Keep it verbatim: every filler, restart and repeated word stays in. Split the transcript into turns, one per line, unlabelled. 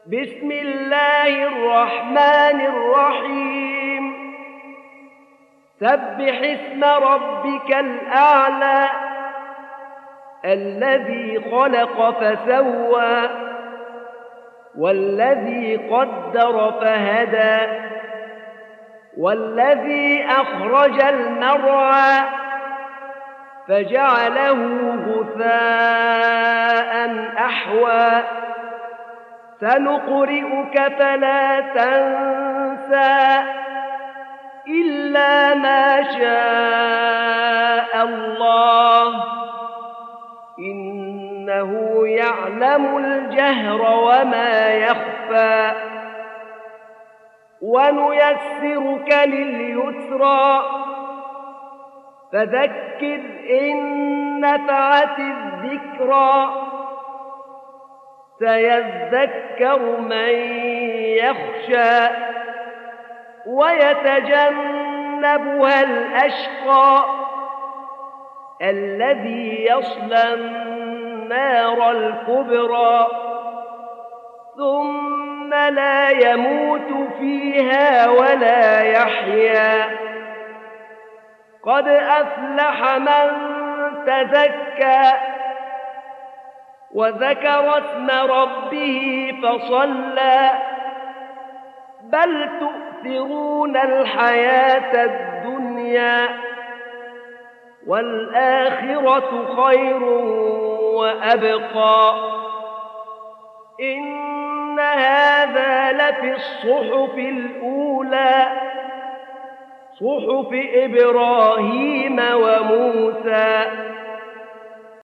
بسم الله الرحمن الرحيم سبح اسم ربك الأعلى الذي خلق فسوى والذي قدر فهدى والذي أخرج المرعى فجعله غثاء أحوى سنقرئك فلا تنسى إلا ما شاء الله إنه يعلم الجهر وما يخفى ونيسرك لليسرى فذكر إن نفعت الذكرى سيذكر من يخشى ويتجنبها الأشقى الذي يصلى النار الكبرى ثم لا يموت فيها ولا يحيا قد أفلح من تزكى وذكر اسم ربه فصلى بل تؤثرون الحياة الدنيا والآخرة خير وأبقى إن هذا لفي الصحف الأولى صحف إبراهيم وموسى